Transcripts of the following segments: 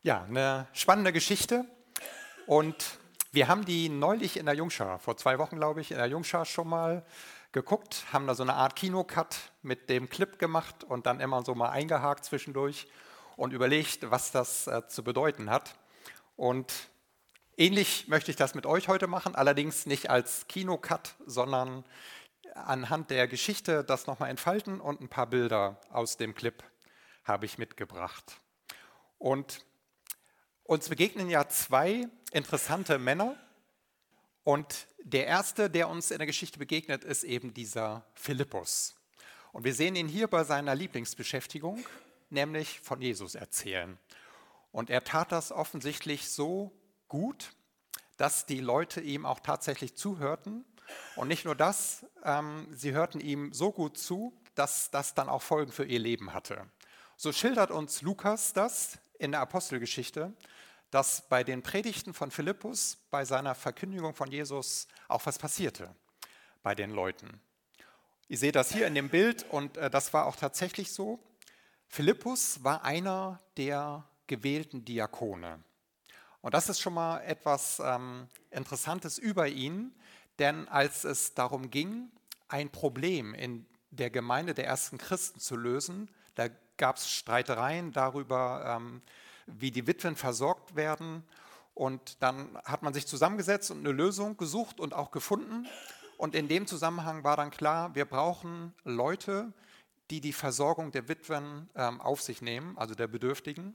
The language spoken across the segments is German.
Ja, eine spannende Geschichte und wir haben die neulich in der Jungschar, vor 2 Wochen glaube ich, in der Jungschar schon mal geguckt, haben da so eine Art Kinocut mit dem Clip gemacht und dann immer so mal eingehakt zwischendurch und überlegt, was das zu bedeuten hat. Und ähnlich möchte ich das mit euch heute machen, allerdings nicht als Kinocut, sondern anhand der Geschichte das nochmal entfalten und ein paar Bilder aus dem Clip habe ich mitgebracht. Und uns begegnen ja zwei interessante Männer und der erste, der uns in der Geschichte begegnet, ist eben dieser Philippus. Und wir sehen ihn hier bei seiner Lieblingsbeschäftigung, nämlich von Jesus erzählen. Und er tat das offensichtlich so gut, dass die Leute ihm auch tatsächlich zuhörten. Und nicht nur das, sie hörten ihm so gut zu, dass das dann auch Folgen für ihr Leben hatte. So schildert uns Lukas das in der Apostelgeschichte, dass bei den Predigten von Philippus, bei seiner Verkündigung von Jesus auch was passierte bei den Leuten. Ihr seht das hier in dem Bild und das war auch tatsächlich so. Philippus war einer der gewählten Diakone. Und das ist schon mal etwas Interessantes über ihn, denn als es darum ging, ein Problem in der Gemeinde der ersten Christen zu lösen, da gab es Streitereien darüber, wie die Witwen versorgt werden. Und dann hat man sich zusammengesetzt und eine Lösung gesucht und auch gefunden. Und in dem Zusammenhang war dann klar, wir brauchen Leute, die die Versorgung der Witwen auf sich nehmen, also der Bedürftigen.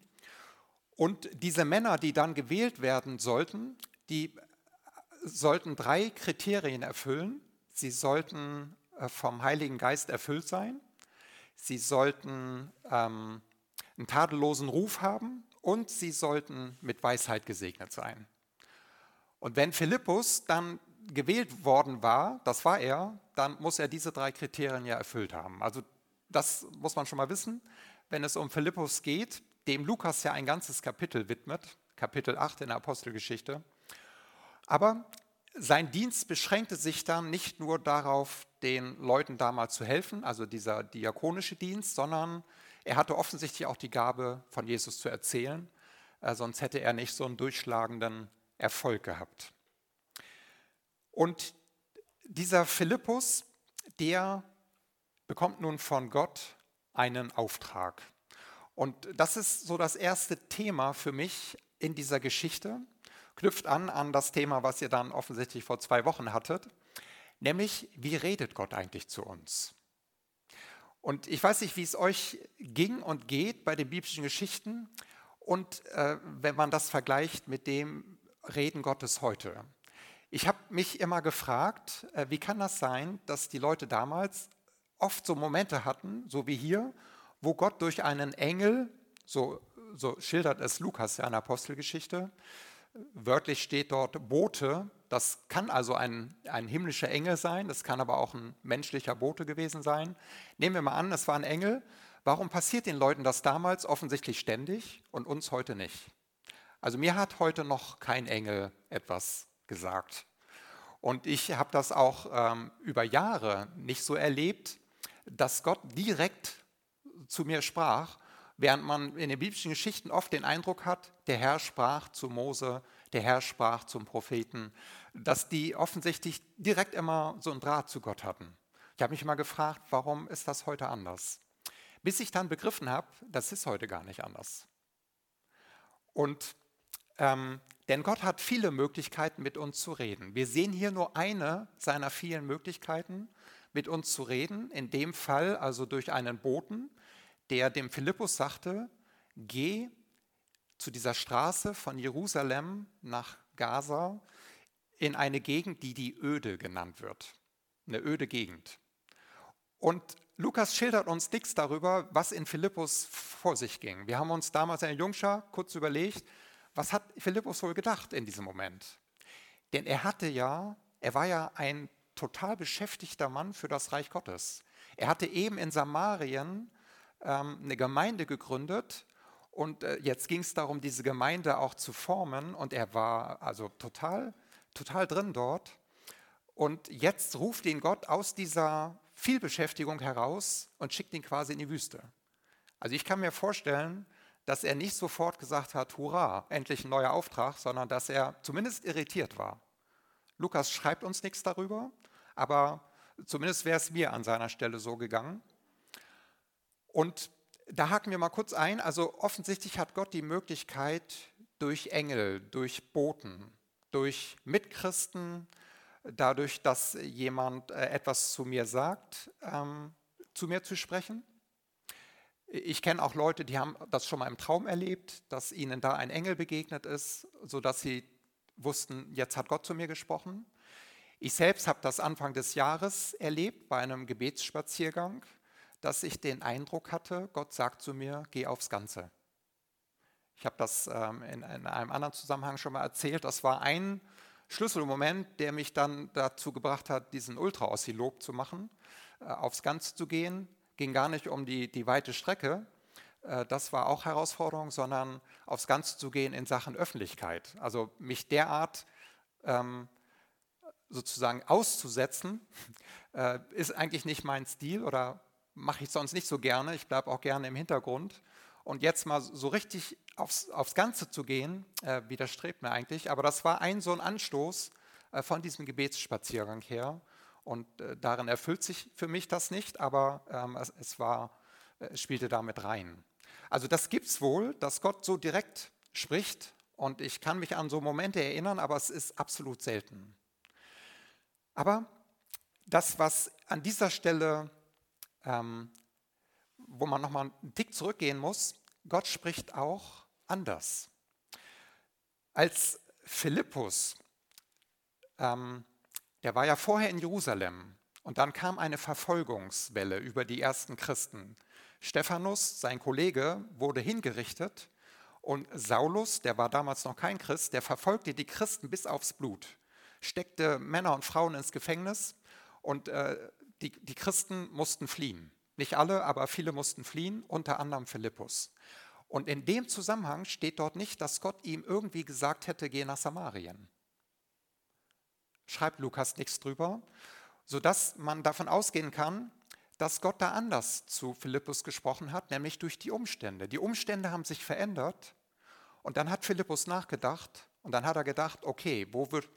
Und diese Männer, die dann gewählt werden sollten, die sollten 3 Kriterien erfüllen. Sie sollten vom Heiligen Geist erfüllt sein, sie sollten einen tadellosen Ruf haben und sie sollten mit Weisheit gesegnet sein. Und wenn Philippus dann gewählt worden war, das war er, dann muss er diese 3 Kriterien ja erfüllt haben. Also das muss man schon mal wissen, wenn es um Philippus geht, dem Lukas ja ein ganzes Kapitel widmet, Kapitel 8 in der Apostelgeschichte. Aber sein Dienst beschränkte sich dann nicht nur darauf, den Leuten damals zu helfen, also dieser diakonische Dienst, sondern er hatte offensichtlich auch die Gabe, von Jesus zu erzählen, sonst hätte er nicht so einen durchschlagenden Erfolg gehabt. Und dieser Philippus, der bekommt nun von Gott einen Auftrag. Und das ist so das erste Thema für mich in dieser Geschichte, knüpft an das Thema, was ihr dann offensichtlich vor 2 Wochen hattet, nämlich wie redet Gott eigentlich zu uns? Und ich weiß nicht, wie es euch ging und geht bei den biblischen Geschichten und wenn man das vergleicht mit dem Reden Gottes heute. Ich habe mich immer gefragt, wie kann das sein, dass die Leute damals oft so Momente hatten, so wie hier, wo Gott durch einen Engel, so schildert es Lukas ja in der Apostelgeschichte, wörtlich steht dort Bote, das kann also ein himmlischer Engel sein, das kann aber auch ein menschlicher Bote gewesen sein. Nehmen wir mal an, es war ein Engel. Warum passiert den Leuten das damals offensichtlich ständig und uns heute nicht? Also mir hat heute noch kein Engel etwas gesagt. Und ich habe das auch über Jahre nicht so erlebt, dass Gott direkt zu mir sprach, während man in den biblischen Geschichten oft den Eindruck hat, der Herr sprach zu Mose, der Herr sprach zum Propheten, dass die offensichtlich direkt immer so einen Draht zu Gott hatten. Ich habe mich immer gefragt, warum ist das heute anders? Bis ich dann begriffen habe, das ist heute gar nicht anders. Und denn Gott hat viele Möglichkeiten, mit uns zu reden. Wir sehen hier nur eine seiner vielen Möglichkeiten, mit uns zu reden. In dem Fall also durch einen Boten, der dem Philippus sagte, geh zu dieser Straße von Jerusalem nach Gaza in eine Gegend, die die Öde genannt wird. Eine öde Gegend. Und Lukas schildert uns nichts darüber, was in Philippus vor sich ging. Wir haben uns damals in der Jungschar kurz überlegt, was hat Philippus wohl gedacht in diesem Moment? Denn er war ja ein total beschäftigter Mann für das Reich Gottes. Er hatte eben in Samarien eine Gemeinde gegründet und jetzt ging es darum, diese Gemeinde auch zu formen und er war also total drin dort. Und jetzt ruft ihn Gott aus dieser Vielbeschäftigung heraus und schickt ihn quasi in die Wüste. Also ich kann mir vorstellen, dass er nicht sofort gesagt hat, hurra, endlich ein neuer Auftrag, sondern dass er zumindest irritiert war. Lukas schreibt uns nichts darüber, aber zumindest wäre es mir an seiner Stelle so gegangen. Und da haken wir mal kurz ein. Also offensichtlich hat Gott die Möglichkeit, durch Engel, durch Boten, durch Mitchristen, dadurch, dass jemand etwas zu mir sagt, zu mir zu sprechen. Ich kenne auch Leute, die haben das schon mal im Traum erlebt, dass ihnen da ein Engel begegnet ist, sodass sie wussten, jetzt hat Gott zu mir gesprochen. Ich selbst habe das Anfang des Jahres erlebt bei einem Gebetsspaziergang, dass ich den Eindruck hatte, Gott sagt zu mir, geh aufs Ganze. Ich habe das in einem anderen Zusammenhang schon mal erzählt. Das war ein Schlüsselmoment, der mich dann dazu gebracht hat, diesen Ultra-Oscillop zu machen, aufs Ganze zu gehen. Ging gar nicht um die weite Strecke, das war auch Herausforderung, sondern aufs Ganze zu gehen in Sachen Öffentlichkeit. Also mich derart sozusagen auszusetzen, ist eigentlich nicht mein Stil oder mache ich sonst nicht so gerne. Ich bleibe auch gerne im Hintergrund. Und jetzt mal so richtig aufs Ganze zu gehen, widerstrebt mir eigentlich. Aber das war so ein Anstoß von diesem Gebetsspaziergang her. Und darin erfüllt sich für mich das nicht, aber es spielte damit rein. Also das gibt es wohl, dass Gott so direkt spricht. Und ich kann mich an so Momente erinnern, aber es ist absolut selten. Aber das, was an dieser Stelle, wo man nochmal einen Tick zurückgehen muss, Gott spricht auch anders. Als Philippus, der war ja vorher in Jerusalem und dann kam eine Verfolgungswelle über die ersten Christen. Stephanus, sein Kollege, wurde hingerichtet und Saulus, der war damals noch kein Christ, der verfolgte die Christen bis aufs Blut, steckte Männer und Frauen ins Gefängnis und die Christen mussten fliehen. Nicht alle, aber viele mussten fliehen, unter anderem Philippus. Und in dem Zusammenhang steht dort nicht, dass Gott ihm irgendwie gesagt hätte, geh nach Samarien. Schreibt Lukas nichts drüber, sodass man davon ausgehen kann, dass Gott da anders zu Philippus gesprochen hat, nämlich durch die Umstände. Die Umstände haben sich verändert und dann hat Philippus nachgedacht und dann hat er gedacht, okay, wo wird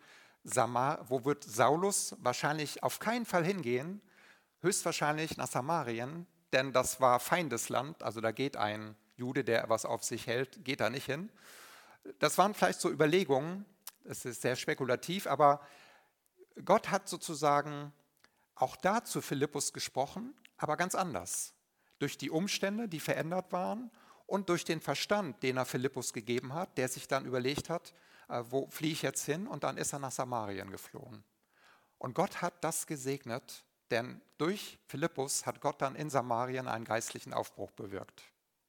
Saulus wahrscheinlich auf keinen Fall hingehen, höchstwahrscheinlich nach Samarien, denn das war Feindesland, also da geht ein Jude, der was auf sich hält, geht da nicht hin. Das waren vielleicht so Überlegungen, es ist sehr spekulativ, aber Gott hat sozusagen auch da zu Philippus gesprochen, aber ganz anders. Durch die Umstände, die verändert waren und durch den Verstand, den er Philippus gegeben hat, der sich dann überlegt hat, wo fliehe ich jetzt hin? Und dann ist er nach Samarien geflohen. Und Gott hat das gesegnet, denn durch Philippus hat Gott dann in Samarien einen geistlichen Aufbruch bewirkt.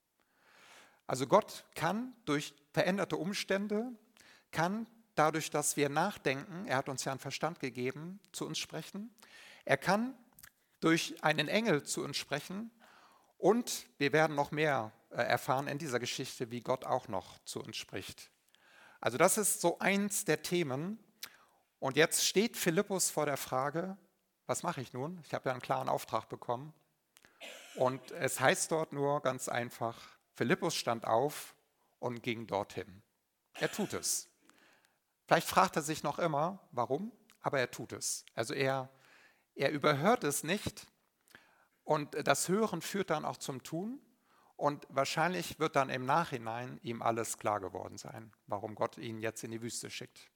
Also Gott kann durch veränderte Umstände, kann dadurch, dass wir nachdenken, er hat uns ja einen Verstand gegeben, zu uns sprechen. Er kann durch einen Engel zu uns sprechen und wir werden noch mehr erfahren in dieser Geschichte, wie Gott auch noch zu uns spricht. Also das ist so eins der Themen. Und jetzt steht Philippus vor der Frage, was mache ich nun? Ich habe ja einen klaren Auftrag bekommen. Und es heißt dort nur ganz einfach, Philippus stand auf und ging dorthin. Er tut es. Vielleicht fragt er sich noch immer, warum, aber er tut es. Also er überhört es nicht und das Hören führt dann auch zum Tun und wahrscheinlich wird dann im Nachhinein ihm alles klar geworden sein, warum Gott ihn jetzt in die Wüste schickt.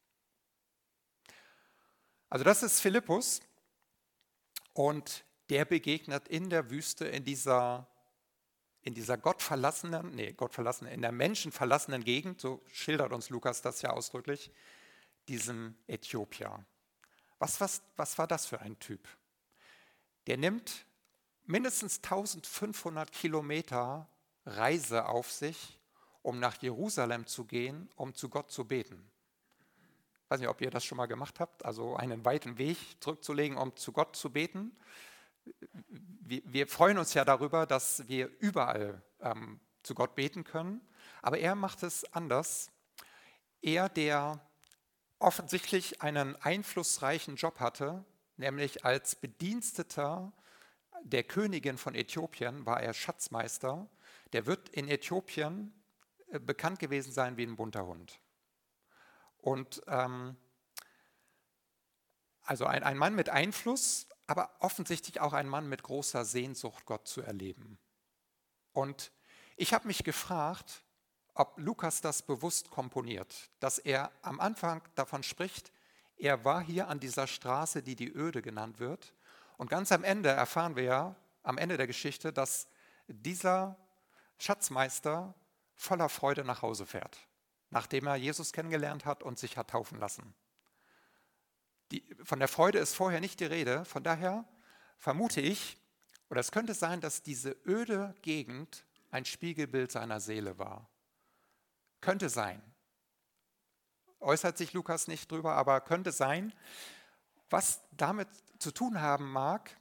Also das ist Philippus und der begegnet in der Wüste in dieser in der menschenverlassenen Gegend, so schildert uns Lukas das ja ausdrücklich, diesem Äthiopier. Was war das für ein Typ? Der nimmt mindestens 1500 Kilometer Reise auf sich, um nach Jerusalem zu gehen, um zu Gott zu beten. Ich weiß nicht, ob ihr das schon mal gemacht habt, also einen weiten Weg zurückzulegen, um zu Gott zu beten. Wir freuen uns ja darüber, dass wir überall zu Gott beten können, aber er macht es anders. Er, der offensichtlich einen einflussreichen Job hatte, nämlich als Bediensteter der Königin von Äthiopien war er Schatzmeister. Der wird in Äthiopien bekannt gewesen sein wie ein bunter Hund. Und also ein Mann mit Einfluss, aber offensichtlich auch ein Mann mit großer Sehnsucht, Gott zu erleben. Und ich habe mich gefragt, ob Lukas das bewusst komponiert, dass er am Anfang davon spricht, er war hier an dieser Straße, die die Öde genannt wird. Und ganz am Ende erfahren wir ja, am Ende der Geschichte, dass dieser Schatzmeister voller Freude nach Hause fährt, nachdem er Jesus kennengelernt hat und sich hat taufen lassen. Von der Freude ist vorher nicht die Rede, von daher vermute ich, oder es könnte sein, dass diese öde Gegend ein Spiegelbild seiner Seele war. Könnte sein. Äußert sich Lukas nicht drüber, aber könnte sein. Was damit zu tun haben mag,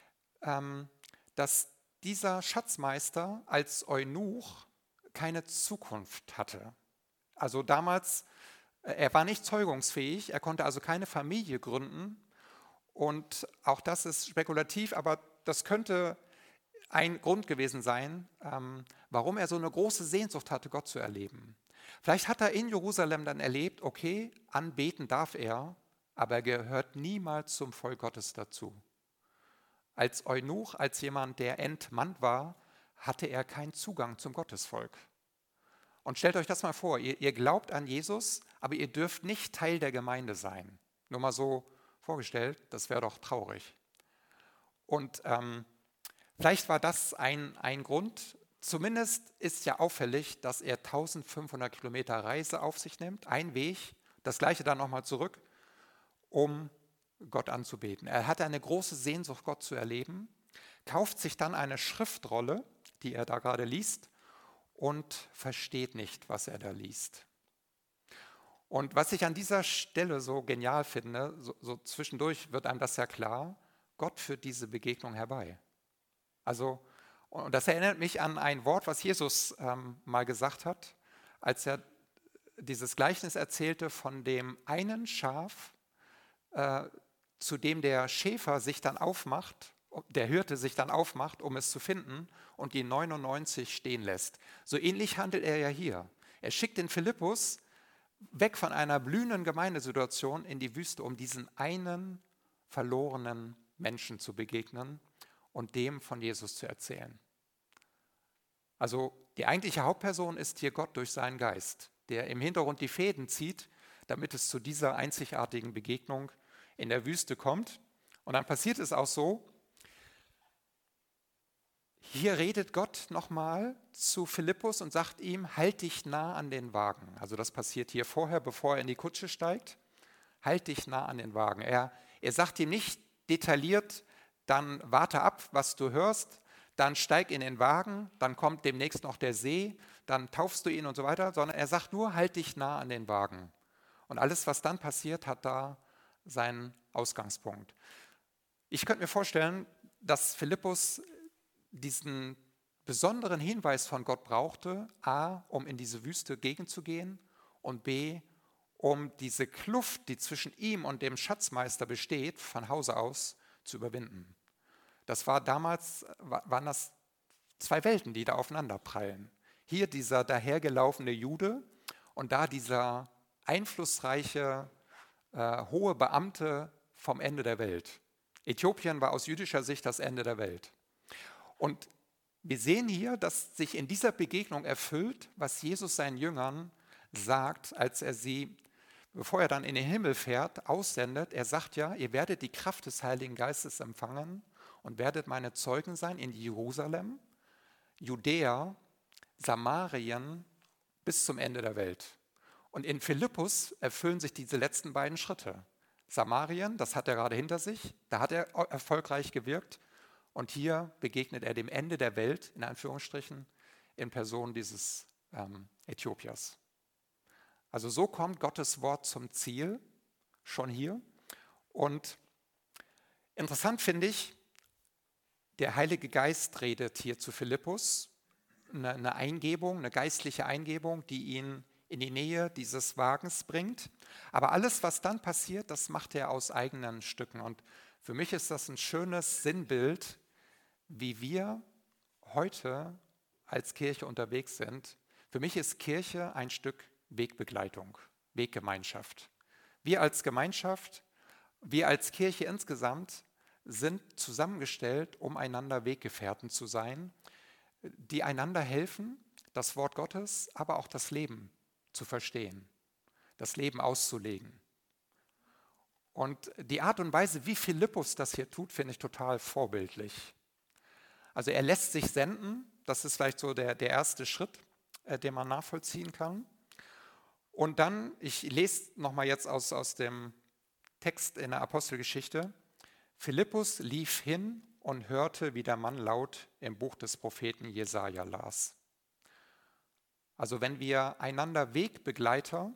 dass dieser Schatzmeister als Eunuch keine Zukunft hatte. Also damals, er war nicht zeugungsfähig, er konnte also keine Familie gründen. Und auch das ist spekulativ, aber das könnte ein Grund gewesen sein, warum er so eine große Sehnsucht hatte, Gott zu erleben. Vielleicht hat er in Jerusalem dann erlebt, okay, anbeten darf er, aber er gehört niemals zum Volk Gottes dazu. Als Eunuch, als jemand, der entmannt war, hatte er keinen Zugang zum Gottesvolk. Und stellt euch das mal vor, ihr glaubt an Jesus, aber ihr dürft nicht Teil der Gemeinde sein. Nur mal so vorgestellt, das wäre doch traurig. Und vielleicht war das ein Grund. Zumindest ist ja auffällig, dass er 1500 Kilometer Reise auf sich nimmt, ein Weg, das gleiche dann nochmal zurück, um Gott anzubeten. Er hatte eine große Sehnsucht, Gott zu erleben, kauft sich dann eine Schriftrolle, die er da gerade liest, und versteht nicht, was er da liest. Und was ich an dieser Stelle so genial finde, so zwischendurch wird einem das ja klar, Gott führt diese Begegnung herbei. Also, und das erinnert mich an ein Wort, was Jesus mal gesagt hat, als er dieses Gleichnis erzählte von dem einen Schaf, zu dem der Schäfer sich dann aufmacht, der Hirte sich dann aufmacht, um es zu finden und die 99 stehen lässt. So ähnlich handelt er ja hier. Er schickt den Philippus weg von einer blühenden Gemeindesituation in die Wüste, um diesen einen verlorenen Menschen zu begegnen und dem von Jesus zu erzählen. Also die eigentliche Hauptperson ist hier Gott durch seinen Geist, der im Hintergrund die Fäden zieht, damit es zu dieser einzigartigen Begegnung in der Wüste kommt. Und dann passiert es auch so, hier redet Gott nochmal zu Philippus und sagt ihm, halt dich nah an den Wagen. Also das passiert hier vorher, bevor er in die Kutsche steigt. Halt dich nah an den Wagen. Er sagt ihm nicht detailliert, dann warte ab, was du hörst, dann steig in den Wagen, dann kommt demnächst noch der See, dann taufst du ihn und so weiter, sondern er sagt nur, halt dich nah an den Wagen. Und alles, was dann passiert, hat da seinen Ausgangspunkt. Ich könnte mir vorstellen, dass Philippus diesen besonderen Hinweis von Gott brauchte, a, um in diese Wüste gegenzugehen und b, um diese Kluft, die zwischen ihm und dem Schatzmeister besteht, von Hause aus zu überwinden. Das war damals, waren das zwei Welten, die da aufeinander prallen. Hier dieser dahergelaufene Jude und da dieser einflussreiche, hohe Beamte vom Ende der Welt. Äthiopien war aus jüdischer Sicht das Ende der Welt. Und wir sehen hier, dass sich in dieser Begegnung erfüllt, was Jesus seinen Jüngern sagt, als er sie, bevor er dann in den Himmel fährt, aussendet. Er sagt ja, ihr werdet die Kraft des Heiligen Geistes empfangen und werdet meine Zeugen sein in Jerusalem, Judäa, Samarien bis zum Ende der Welt. Und in Philippus erfüllen sich diese letzten beiden Schritte. Samarien, das hat er gerade hinter sich, da hat er erfolgreich gewirkt. Und hier begegnet er dem Ende der Welt, in Anführungsstrichen, in Person dieses Äthiopiers. Also so kommt Gottes Wort zum Ziel, schon hier. Und interessant finde ich, der Heilige Geist redet hier zu Philippus, eine Eingebung, eine geistliche Eingebung, die ihn in die Nähe dieses Wagens bringt. Aber alles, was dann passiert, das macht er aus eigenen Stücken. Und für mich ist das ein schönes Sinnbild, wie wir heute als Kirche unterwegs sind. Für mich ist Kirche ein Stück Wegbegleitung, Weggemeinschaft. Wir als Gemeinschaft, wir als Kirche insgesamt sind zusammengestellt, um einander Weggefährten zu sein, die einander helfen, das Wort Gottes, aber auch das Leben zu verstehen, das Leben auszulegen. Und die Art und Weise, wie Philippus das hier tut, finde ich total vorbildlich. Also er lässt sich senden, das ist vielleicht so der erste Schritt, den man nachvollziehen kann. Und dann, ich lese nochmal jetzt aus dem Text in der Apostelgeschichte, Philippus lief hin und hörte, wie der Mann laut im Buch des Propheten Jesaja las. Also wenn wir einander Wegbegleiter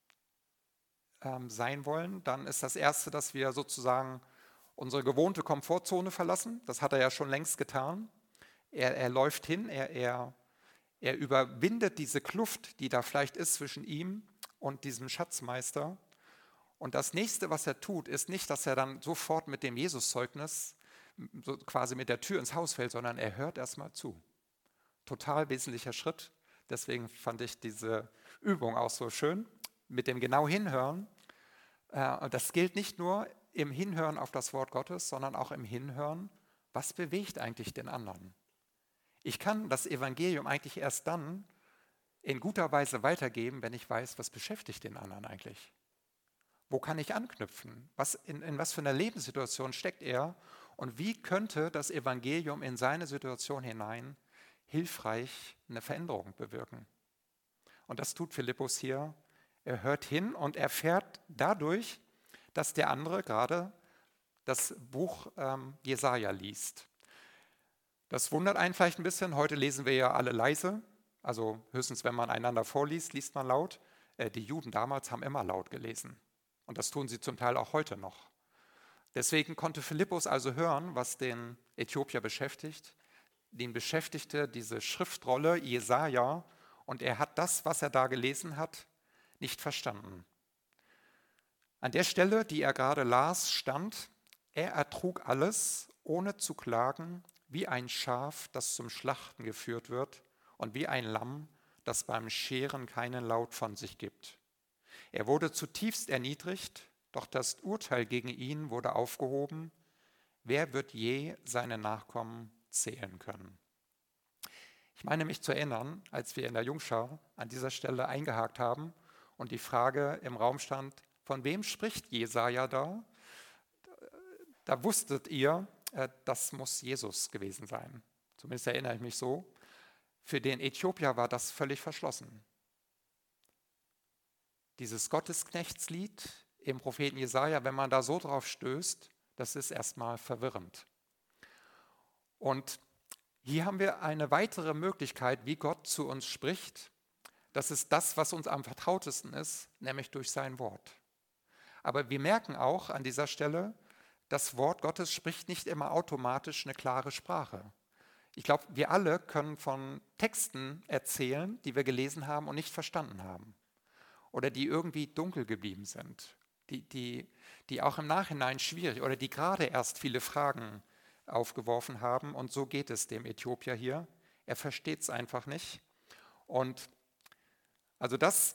sein wollen, dann ist das Erste, dass wir sozusagen unsere gewohnte Komfortzone verlassen. Das hat er ja schon längst getan. Er läuft hin, er überwindet diese Kluft, die da vielleicht ist zwischen ihm und diesem Schatzmeister. Und das Nächste, was er tut, ist nicht, dass er dann sofort mit dem Jesuszeugnis so quasi mit der Tür ins Haus fällt, sondern er hört erstmal zu. Total wesentlicher Schritt. Deswegen fand ich diese Übung auch so schön, mit dem genau Hinhören. Das gilt nicht nur im Hinhören auf das Wort Gottes, sondern auch im Hinhören, was bewegt eigentlich den anderen. Ich kann das Evangelium eigentlich erst dann in guter Weise weitergeben, wenn ich weiß, was beschäftigt den anderen eigentlich. Wo kann ich anknüpfen? In was für einer Lebenssituation steckt er? Und wie könnte das Evangelium in seine Situation hinein hilfreich eine Veränderung bewirken? Und das tut Philippus hier. Er hört hin und erfährt dadurch, dass der andere gerade das Buch Jesaja liest. Das wundert einen vielleicht ein bisschen. Heute lesen wir ja alle leise. Also höchstens, wenn man einander vorliest, liest man laut. Die Juden damals haben immer laut gelesen. Und das tun sie zum Teil auch heute noch. Deswegen konnte Philippus also hören, was den Äthiopier beschäftigt. Den beschäftigte diese Schriftrolle Jesaja und er hat das, was er da gelesen hat, nicht verstanden. An der Stelle, die er gerade las, stand: Er ertrug alles, ohne zu klagen, wie ein Schaf, das zum Schlachten geführt wird, und wie ein Lamm, das beim Scheren keinen Laut von sich gibt. Er wurde zutiefst erniedrigt, doch das Urteil gegen ihn wurde aufgehoben. Wer wird je seine Nachkommen zählen können? Ich meine mich zu erinnern, als wir in der Jungschar an dieser Stelle eingehakt haben und die Frage im Raum stand: Von wem spricht Jesaja da? Da wusstet ihr, das muss Jesus gewesen sein. Zumindest erinnere ich mich so. Für den Äthiopier war das völlig verschlossen. Dieses Gottesknechtslied im Propheten Jesaja, wenn man da so drauf stößt, das ist erstmal verwirrend. Und hier haben wir eine weitere Möglichkeit, wie Gott zu uns spricht. Das ist das, was uns am vertrautesten ist, nämlich durch sein Wort. Aber wir merken auch an dieser Stelle, das Wort Gottes spricht nicht immer automatisch eine klare Sprache. Ich glaube, wir alle können von Texten erzählen, die wir gelesen haben und nicht verstanden haben. Oder die irgendwie dunkel geblieben sind, die auch im Nachhinein schwierig oder die gerade erst viele Fragen aufgeworfen haben. Und so geht es dem Äthiopier hier. Er versteht es einfach nicht. Und also dass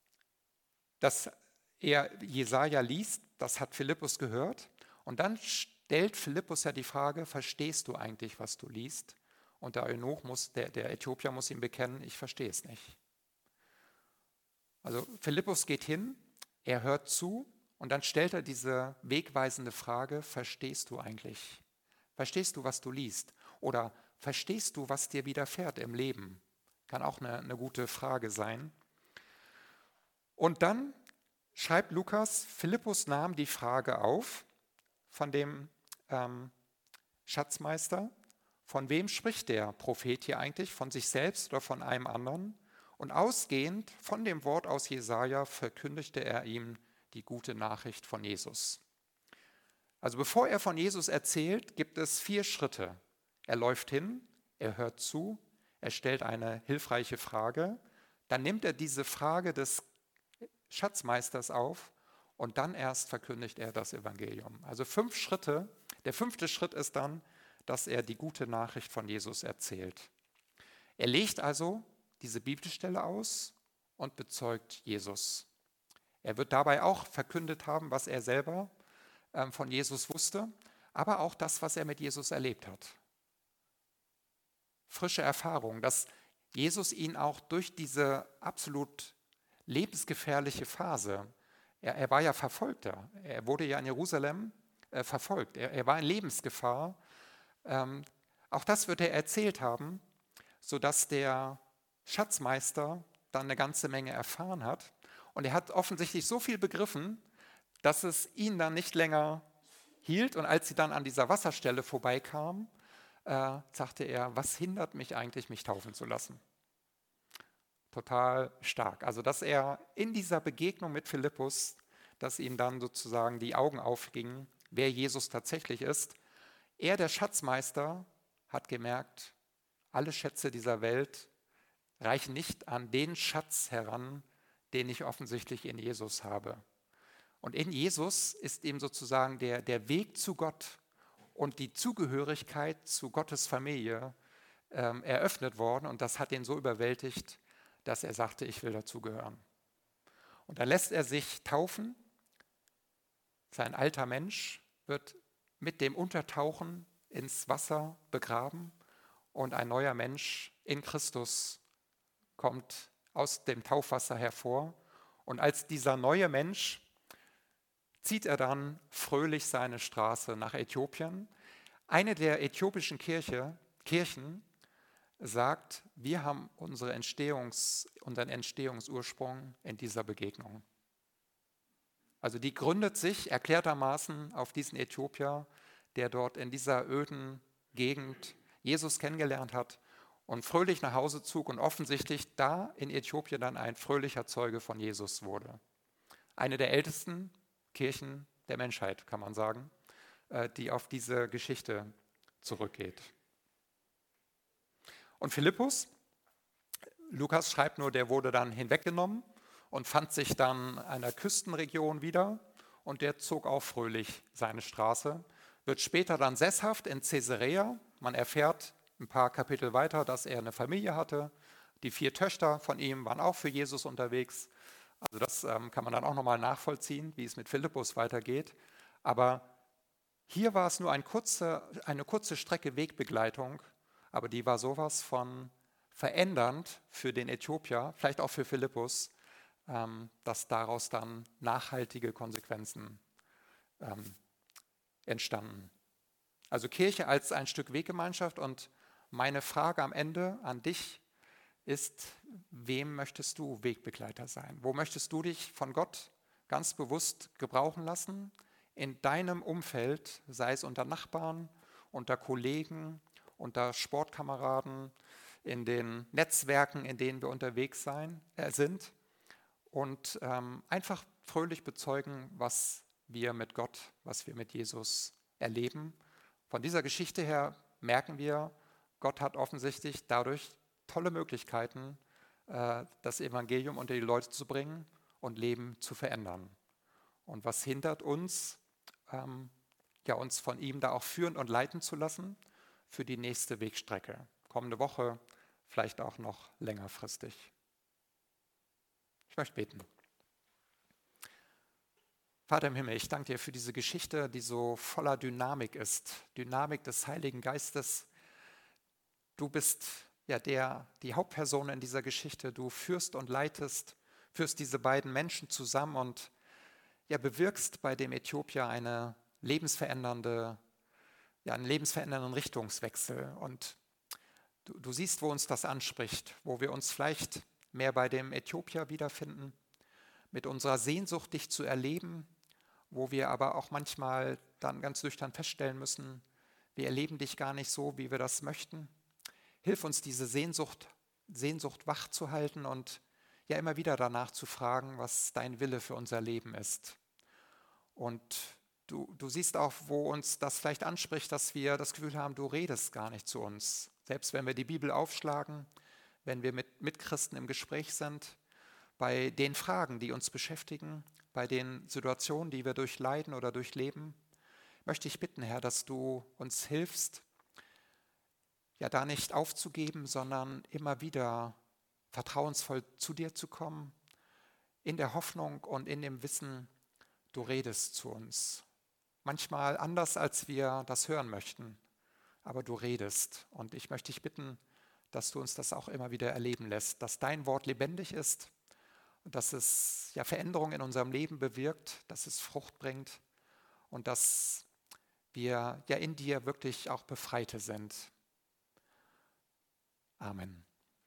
er Jesaja liest, das hat Philippus gehört. Und dann stellt Philippus ja die Frage: Verstehst du eigentlich, was du liest? Und der Eunuch der Äthiopier muss ihm bekennen: Ich verstehe es nicht. Also Philippus geht hin, er hört zu und dann stellt er diese wegweisende Frage: Verstehst du eigentlich? Verstehst du, was du liest? Oder verstehst du, was dir widerfährt im Leben? Kann auch eine gute Frage sein. Und dann schreibt Lukas, Philippus nahm die Frage auf von dem Schatzmeister: Von wem spricht der Prophet hier eigentlich? Von sich selbst oder von einem anderen? Und ausgehend von dem Wort aus Jesaja verkündigte er ihm die gute Nachricht von Jesus. Also bevor er von Jesus erzählt, gibt es 4 Schritte. Er läuft hin, er hört zu, er stellt eine hilfreiche Frage, dann nimmt er diese Frage des Schatzmeisters auf und dann erst verkündigt er das Evangelium. Also 5 Schritte. Der 5. Schritt ist dann, dass er die gute Nachricht von Jesus erzählt. Er legt also diese Bibelstelle aus und bezeugt Jesus. Er wird dabei auch verkündet haben, was er selber von Jesus wusste, aber auch das, was er mit Jesus erlebt hat. Frische Erfahrung, dass Jesus ihn auch durch diese absolut lebensgefährliche Phase, er war ja Verfolgter, er wurde ja in Jerusalem verfolgt, er war in Lebensgefahr. Auch das wird er erzählt haben, sodass der Schatzmeister dann eine ganze Menge erfahren hat. Und er hat offensichtlich so viel begriffen, dass es ihn dann nicht länger hielt. Und als sie dann an dieser Wasserstelle vorbeikamen, sagte er, was hindert mich eigentlich, mich taufen zu lassen? Total stark. Also, dass er in dieser Begegnung mit Philippus, dass ihm dann sozusagen die Augen aufgingen, wer Jesus tatsächlich ist. Er, der Schatzmeister, hat gemerkt, alle Schätze dieser Welt reichen nicht an den Schatz heran, den ich offensichtlich in Jesus habe. Und in Jesus ist ihm sozusagen der Weg zu Gott und die Zugehörigkeit zu Gottes Familie eröffnet worden. Und das hat ihn so überwältigt, dass er sagte, ich will dazugehören. Und dann lässt er sich taufen. Sein alter Mensch wird mit dem Untertauchen ins Wasser begraben und ein neuer Mensch in Christus kommt aus dem Taufwasser hervor. Und als dieser neue Mensch zieht er dann fröhlich seine Straße nach Äthiopien. Eine der äthiopischen Kirchen sagt, wir haben unseren Entstehungsursprung in dieser Begegnung. Also die gründet sich erklärtermaßen auf diesen Äthiopier, der dort in dieser öden Gegend Jesus kennengelernt hat und fröhlich nach Hause zog und offensichtlich da in Äthiopien dann ein fröhlicher Zeuge von Jesus wurde. Eine der ältesten Kirchen der Menschheit, kann man sagen, die auf diese Geschichte zurückgeht. Und Philippus, Lukas schreibt nur, der wurde dann hinweggenommen und fand sich dann in einer Küstenregion wieder und der zog auch fröhlich seine Straße, wird später dann sesshaft in Caesarea. Man erfährt ein paar Kapitel weiter, dass er eine Familie hatte. Die 4 Töchter von ihm waren auch für Jesus unterwegs. Also das kann man dann auch nochmal nachvollziehen, wie es mit Philippus weitergeht. Aber hier war es nur eine kurze Strecke Wegbegleitung, aber die war sowas von verändernd für den Äthiopier, vielleicht auch für Philippus, dass daraus dann nachhaltige Konsequenzen entstanden. Also Kirche als ein Stück Weggemeinschaft und meine Frage am Ende an dich ist, wem möchtest du Wegbegleiter sein? Wo möchtest du dich von Gott ganz bewusst gebrauchen lassen? In deinem Umfeld, sei es unter Nachbarn, unter Kollegen, unter Sportkameraden, in den Netzwerken, in denen wir unterwegs sind und einfach fröhlich bezeugen, was wir mit Gott, was wir mit Jesus erleben. Von dieser Geschichte her merken wir, Gott hat offensichtlich dadurch tolle Möglichkeiten, das Evangelium unter die Leute zu bringen und Leben zu verändern. Und was hindert uns, uns von ihm da auch führen und leiten zu lassen für die nächste Wegstrecke. Kommende Woche, vielleicht auch noch längerfristig. Ich möchte beten. Vater im Himmel, ich danke dir für diese Geschichte, die so voller Dynamik ist. Dynamik des Heiligen Geistes. Du bist ja die Hauptperson in dieser Geschichte. Du führst und leitest, führst diese beiden Menschen zusammen und ja, bewirkst bei dem Äthiopier einen lebensverändernden Richtungswechsel. Und du siehst, wo uns das anspricht, wo wir uns vielleicht mehr bei dem Äthiopier wiederfinden, mit unserer Sehnsucht, dich zu erleben, wo wir aber auch manchmal dann ganz nüchtern feststellen müssen, wir erleben dich gar nicht so, wie wir das möchten. Hilf uns, diese Sehnsucht wach zu halten und ja immer wieder danach zu fragen, was dein Wille für unser Leben ist. Und du siehst auch, wo uns das vielleicht anspricht, dass wir das Gefühl haben, du redest gar nicht zu uns. Selbst wenn wir die Bibel aufschlagen, wenn wir mit Mitchristen im Gespräch sind, bei den Fragen, die uns beschäftigen, bei den Situationen, die wir durchleiden oder durchleben, möchte ich bitten, Herr, dass du uns hilfst, ja da nicht aufzugeben, sondern immer wieder vertrauensvoll zu dir zu kommen, in der Hoffnung und in dem Wissen, du redest zu uns. Manchmal anders, als wir das hören möchten, aber du redest. Und ich möchte dich bitten, dass du uns das auch immer wieder erleben lässt, dass dein Wort lebendig ist und dass es ja Veränderung in unserem Leben bewirkt, dass es Frucht bringt und dass wir ja in dir wirklich auch Befreite sind. Amen.